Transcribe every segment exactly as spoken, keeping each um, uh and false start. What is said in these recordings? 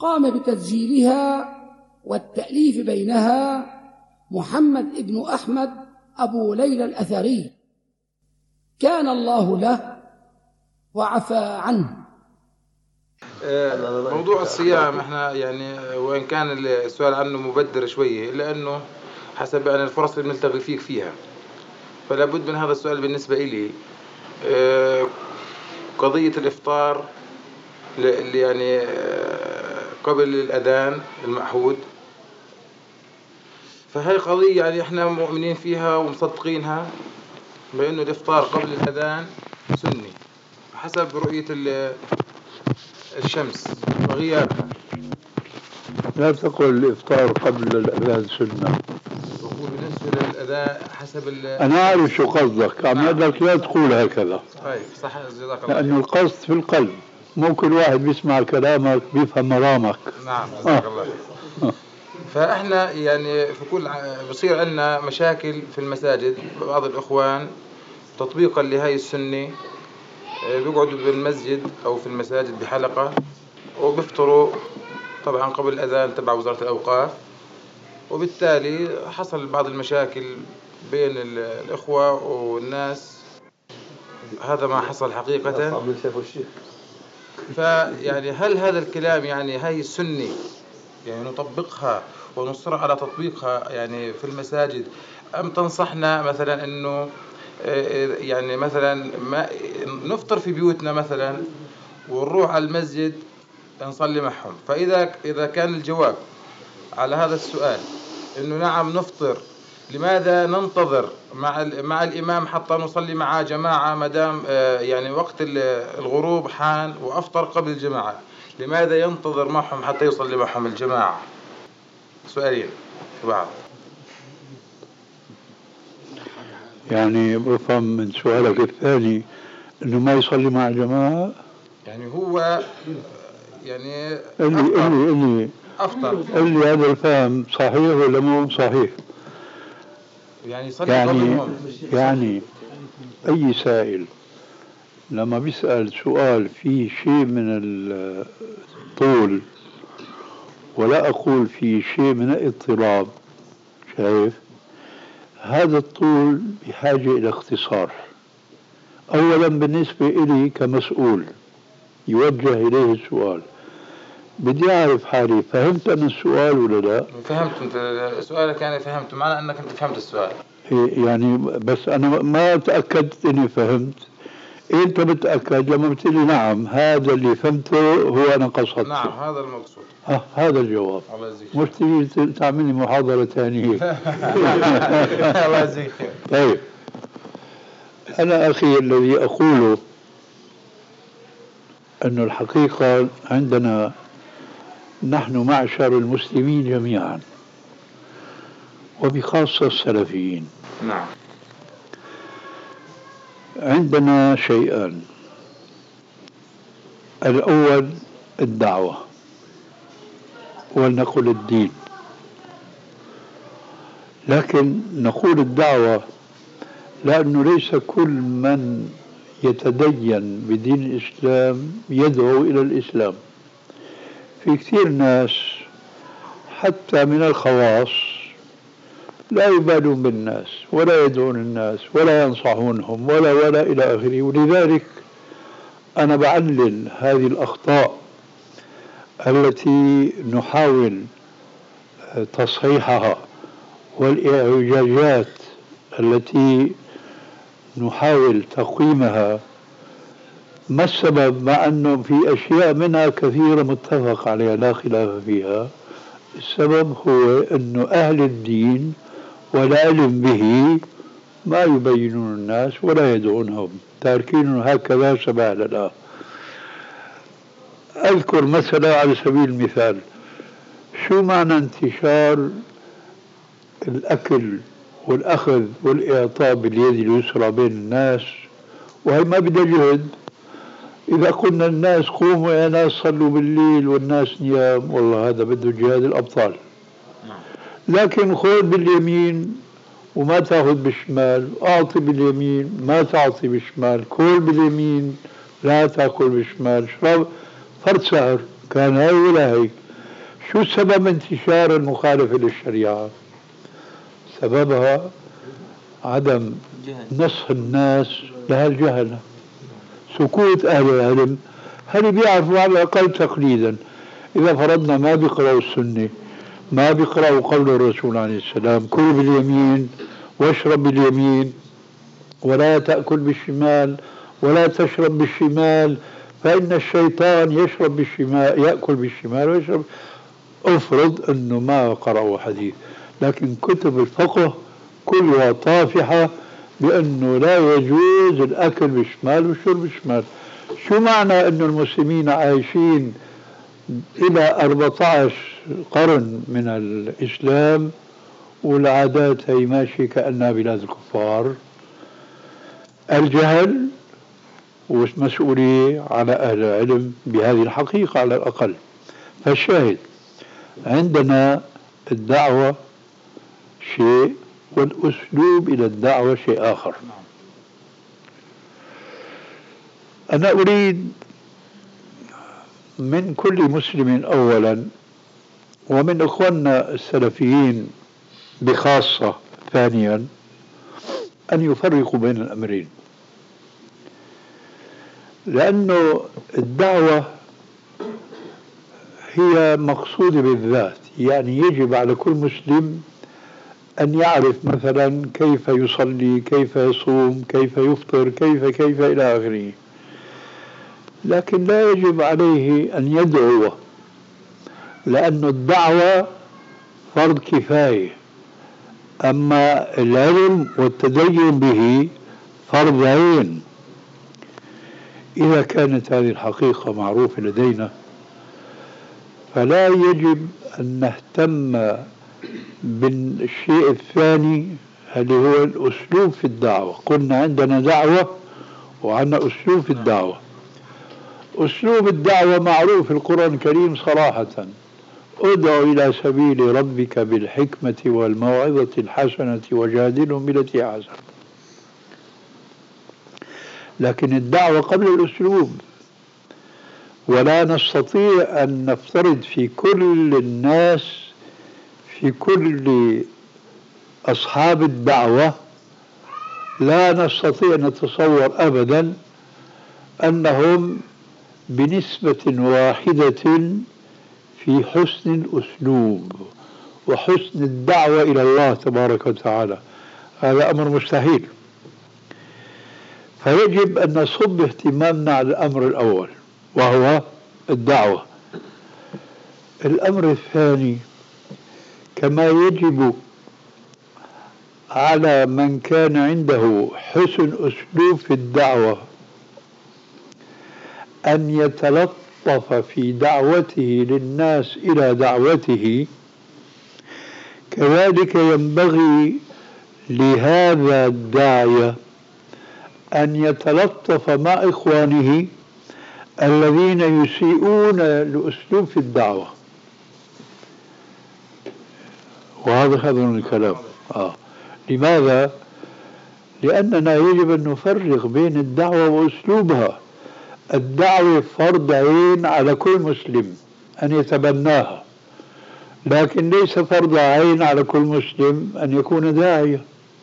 قام بتسجيلها والتأليف بينها محمد بن أحمد أبو ليلى الأثري، كان الله له وعفى عنه. موضوع الصيام احنا يعني وإن كان السؤال عنه مبدر شوية، إلا أنه حسب يعني الفرص اللي بنلتقي فيك فيها، فلا بد من هذا السؤال بالنسبة إلي. قضية الإفطار اللي يعني قبل الأذان المعهود، فهي قضية يعني احنا مؤمنين فيها ومصدقينها بأنه الإفطار قبل الأذان سني حسب رؤية الشمس وغيابها. لا تقل الإفطار قبل الأذان سنة. بقول بالنسبة للأذان حسب ال أنا أعرف شو قصدك، عم أقول لك لا تقول هكذا. طيب صح، جزاك الله. لأنه القصد في القلب، مو كل واحد بيسمع كلامك بيفهم مرامك. نعم جزاك الله. فإحنا يعني في كل بصير عندنا مشاكل في المساجد، بعض الإخوان تطبيقا لهاي السنة بيقعدوا بالمسجد أو في المساجد بحلقة وبيفطروا طبعا قبل الأذان تبع وزارة الأوقاف، وبالتالي حصل بعض المشاكل بين الإخوة والناس. هذا ما حصل حقيقة. فيعني هل هذا الكلام يعني هاي السنة يعني نطبقها ونصر على تطبيقها يعني في المساجد، أم تنصحنا مثلا أنه يعني مثلا ما نفطر في بيوتنا مثلا ونروح على المسجد نصلي معهم؟ فإذا إذا كان الجواب على هذا السؤال إنه نعم نفطر، لماذا ننتظر مع مع الإمام حتى نصلي معه جماعة ما دام يعني وقت الغروب حان وأفطر قبل الجماعة؟ لماذا ينتظر معهم حتى يصلي معهم الجماعة؟ سؤالين بعض. يعني بفهم من سؤالك الثاني إنه ما يصلي مع جماعة، يعني هو يعني اللي أفطر اللي اللي أفطر اللي هذا الفهم صحيح ولا مو صحيح؟ يعني يصلي يعني قبلهم. يعني أي سائل لما بيسأل سؤال فيه شيء من الطول، ولا أقول فيه شيء من الاضطراب، شايف؟ هذا الطول بحاجة إلى اختصار. أولا بالنسبة إلي كمسؤول يوجه إليه السؤال، بدي أعرف حالي فهمت أنا السؤال ولا لا؟ فهمت أنت سؤالك، يعني فهمت معنى أنك أنت فهمت السؤال يعني بس أنا ما تأكدت إني فهمت. أنت متأكد لما بتقول لي نعم هذا اللي فهمته هو أنا قصدته؟ نعم هذا المقصود. آه هذا الجواب. الله يجزيك. مش تيجي تعملني محاضرة ثانية. الله يجزيك. طيب أنا أخي الذي أقوله أن الحقيقة عندنا نحن معشر المسلمين جميعا وبخاصة السلفيين، نعم، عندنا شيئان. الأول الدعوة، ولنقل الدين، لكن نقول الدعوة لأنه ليس كل من يتدين بدين الإسلام يدعو إلى الإسلام. في كثير ناس حتى من الخواص لا يبالون بالناس ولا يدعون الناس ولا ينصحونهم ولا ولا إلى آخره. ولذلك أنا بعلل هذه الأخطاء التي نحاول تصحيحها والإعوجاجات التي نحاول تقويمها. ما السبب؟ مع أنه في أشياء منها كثيرة متفق عليها لا خلاف فيها. السبب هو أنه أهل الدين والعلم به ما يبينون الناس ولا يدعونهم، تاركين هكذا سبع لله. أذكر مثلا على سبيل المثال شو معنى انتشار الأكل والأخذ والإعطاء باليد اليسرى بين الناس، وهي ما بدها جهد. إذا قلنا الناس قوموا يا ناس صلوا بالليل والناس نيام، والله هذا بده جهاد الأبطال. لكن خذ باليمين وما تأخذ بالشمال، أعطي باليمين ما تعطي بالشمال، كل باليمين لا تأكل بالشمال، شرب فرد سهر، كان هاي ولا هيك. شو سبب انتشار المخالفة للشريعة؟ سببها عدم نصح الناس لها الجهل، سكوت أهل العلم. هل بيعرفوا على الأقل تقليدا؟ إذا فرضنا ما بيقرأوا السنة، ما بيقرأوا قول الرسول عليه السلام كل باليمين واشرب باليمين ولا تأكل بالشمال ولا تشرب بالشمال فإن الشيطان يشرب بالشمال يأكل بالشمال ويشرب. افرض أنه ما قرأوا حديث، لكن كتب الفقه كلها طافحة بأنه لا يجوز الأكل بالشمال والشرب بالشمال. شو معنى أنه المسلمين عايشين إلى أربعة عشر قرن من الإسلام والعادات هي ماشية كأنها بلاد الكفار؟ الجهل والمسؤولية على أهل العلم بهذه الحقيقة على الأقل. فالشاهد عندنا الدعوة شيء والأسلوب إلى الدعوة شيء آخر. أنا أريد من كل مسلم أولا ومن إخواننا السلفيين بخاصة ثانيا أن يفرقوا بين الأمرين، لأنه الدعوة هي مقصودة بالذات. يعني يجب على كل مسلم أن يعرف مثلا كيف يصلي، كيف يصوم، كيف يفطر، كيف كيف إلى آخره، لكن لا يجب عليه أن يدعو، لأن الدعوة فرض كفاية، أما العلم والتدين به فرض عين. إذا كانت هذه الحقيقة معروفة لدينا فلا يجب أن نهتم بالشيء الثاني اللي هو الأسلوب في الدعوة. قلنا عندنا دعوة وعندنا أسلوب في الدعوة. أسلوب الدعوة معروف في القرآن الكريم صراحة: ادع إلى سبيل ربك بالحكمة والموعظة الحسنة وجادلهم بالتي أحسن. لكن الدعوة قبل الأسلوب، ولا نستطيع أن نفترض في كل الناس، في كل أصحاب الدعوة، لا نستطيع أن نتصور أبدا أنهم بنسبة واحدة في حسن الأسلوب وحسن الدعوة إلى الله تبارك وتعالى. هذا أمر مستحيل. فيجب أن نصب اهتمامنا على الأمر الأول وهو الدعوة. الأمر الثاني، كما يجب على من كان عنده حسن أسلوب في الدعوة أن يتلطف في دعوته للناس إلى دعوته، كذلك ينبغي لهذا الداعية أن يتلطف مع إخوانه الذين يسيئون الأسلوب في الدعوة. وهذا هذا الكلام. آه. لماذا؟ لأننا يجب أن نفرق بين الدعوة وأسلوبها. الدعوة فرض عين على كل مسلم أن يتبناها، لكن ليس فرض عين على كل مسلم أن يكون داعية.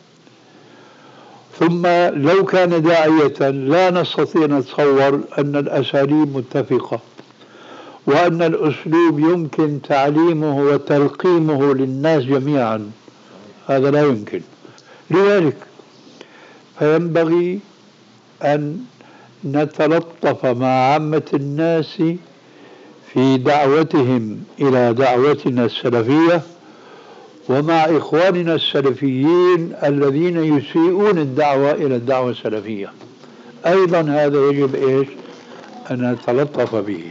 ثم لو كان داعية لا نستطيع أن نتصور أن الأساليب متفقة وأن الأسلوب يمكن تعليمه وتلقيمه للناس جميعا، هذا لا يمكن. لذلك فينبغي أن نتلطف مع عامة الناس في دعوتهم إلى دعوتنا السلفية، ومع إخواننا السلفيين الذين يسيئون الدعوة إلى الدعوة السلفية أيضا هذا يجب إيش أن نتلطف به.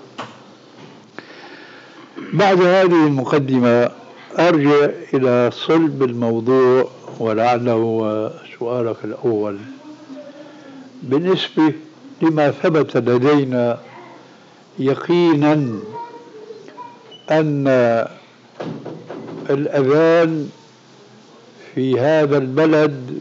بعد هذه المقدمة أرجع إلى صلب الموضوع ولعله سؤالك الأول. بالنسبة لما ثبت لدينا يقينا أن الأذان في هذا البلد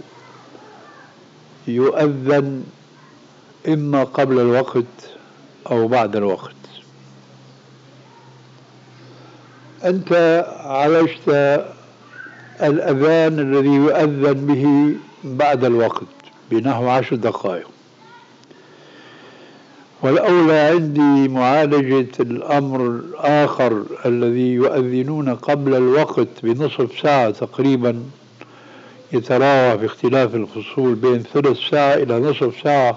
يؤذن إما قبل الوقت أو بعد الوقت. أنت عالجت الأذان الذي يؤذن به بعد الوقت بنحو عشر دقائق، والأولى عندي معالجة الأمر الآخر الذي يؤذنون قبل الوقت بنصف ساعة تقريبا، يتراوح باختلاف الفصول بين ثلث ساعة إلى نصف ساعة،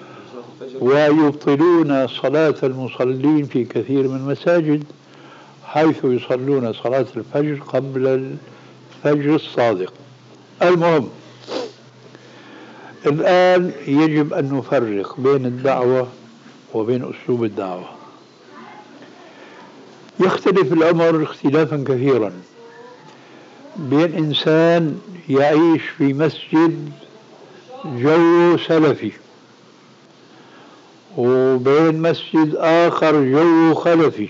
ويبطلون صلاة المصلين في كثير من المساجد حيث يصلون صلاة الفجر قبل الفجر الصادق. المهم، الآن يجب أن نفرق بين الدعوة وبين أسلوب الدعوة. يختلف الأمر اختلافا كثيرا بين إنسان يعيش في مسجد جو سلفي وبين مسجد آخر جو خلفي.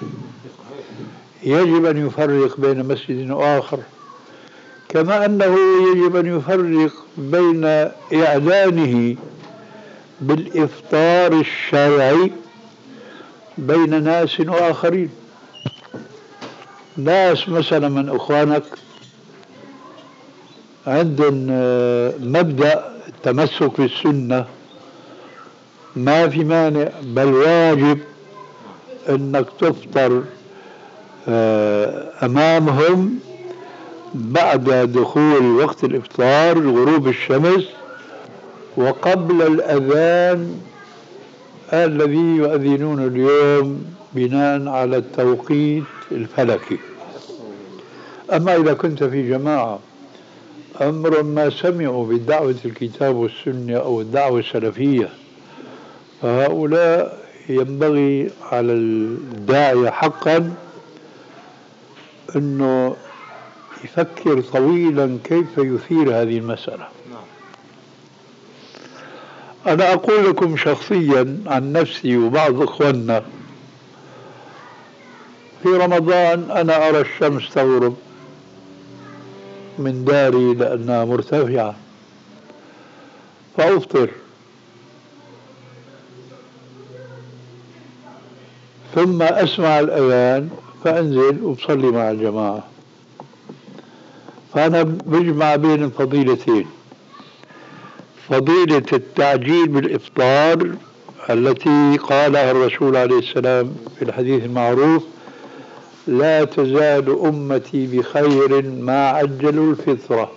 يجب أن يفرق بين مسجد وآخر، كما أنه يجب أن يفرق بين إعلانه بالإفطار الشرعي بين ناس وآخرين. ناس مثلا من أخوانك عندهم مبدأ التمسك بالسنة، ما في مانع بل واجب أنك تفطر أمامهم بعد دخول وقت الإفطار غروب الشمس وقبل الأذان الذي يؤذنون اليوم بناء على التوقيت الفلكي. أما إذا كنت في جماعة أمر ما سمعوا بدعوة الكتاب والسنة أو الدعوة السلفية، فهؤلاء ينبغي على الداعية حقا أنه يفكر طويلا كيف يثير هذه المسألة. أنا أقول لكم شخصيا عن نفسي وبعض إخواننا، في رمضان أنا أرى الشمس تغرب من داري لأنها مرتفعة فأفطر، ثم أسمع الأذان فأنزل وبصلي مع الجماعة. فأنا بجمع بين الفضيلتين، فضيلة التعجيل بالإفطار التي قالها الرسول عليه السلام في الحديث المعروف: لا تزال أمتي بخير ما عجلوا الفطرة.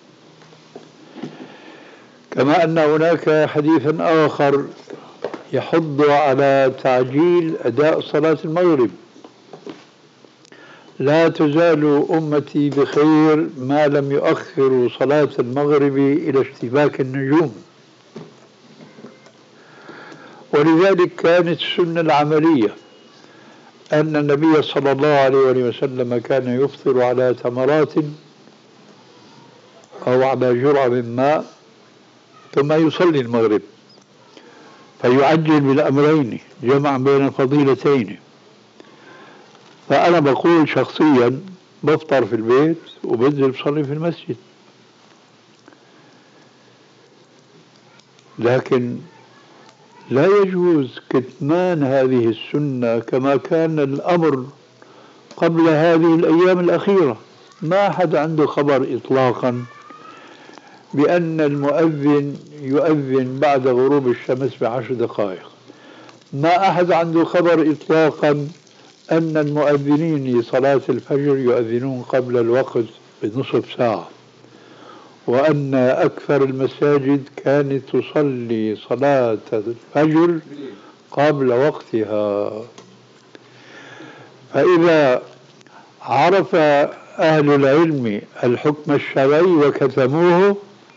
كما أن هناك حديثا آخر يحض على تعجيل أداء صلاة المغرب: لا تزال أمتي بخير ما لم يؤخروا صلاة المغرب إلى اشتباك النجوم. ولذلك كانت السنة العملية أن النبي صلى الله عليه وسلم كان يفطر على تمرات أو على جرعة من ماء ثم يصلي المغرب، فيعجل بالأمرين جمع بين الفضيلتين. فأنا بقول شخصيا بفطر في البيت وبنزل بصلي في المسجد، لكن لا يجوز كتمان هذه السنة كما كان الأمر قبل هذه الأيام الأخيرة. ما أحد عنده خبر إطلاقا بأن المؤذن يؤذن بعد غروب الشمس بعشر دقائق. ما أحد عنده خبر إطلاقا أن المؤذنين لصلاة الفجر يؤذنون قبل الوقت بنصف ساعة، وأن أكثر المساجد كانت تصلي صلاة الفجر قبل وقتها. فإذا عرف أهل العلم الحكم الشرعي وكتموه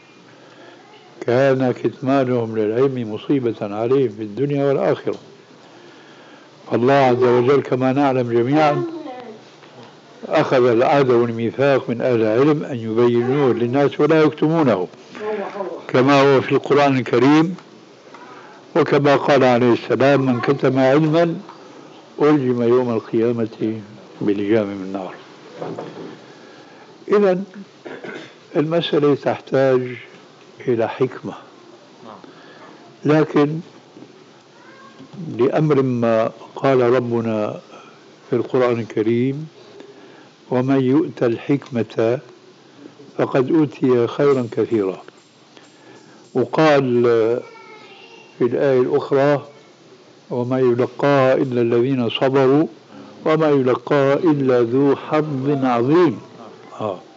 كان كتمانهم للعلم مصيبة عليهم في الدنيا والآخرة. الله عز وجل كما نعلم جميعا أخذ العهد والميثاق من أهل العلم أن يبينوه للناس ولا يكتمونه، كما هو في القرآن الكريم، وكما قال عليه السلام: من كتم علما ألجم يوم القيامة بلجام من نار. إذن المسألة تحتاج إلى حكمة، لكن لأمر ما قال ربنا في القرآن الكريم: ومن يؤت الحكمة فقد أوتي خيرا كثيرا. وقال في الآية الأخرى وما يلقاها إلا الذين صبروا وما يلقاها إلا ذو حظ عظيم. آه.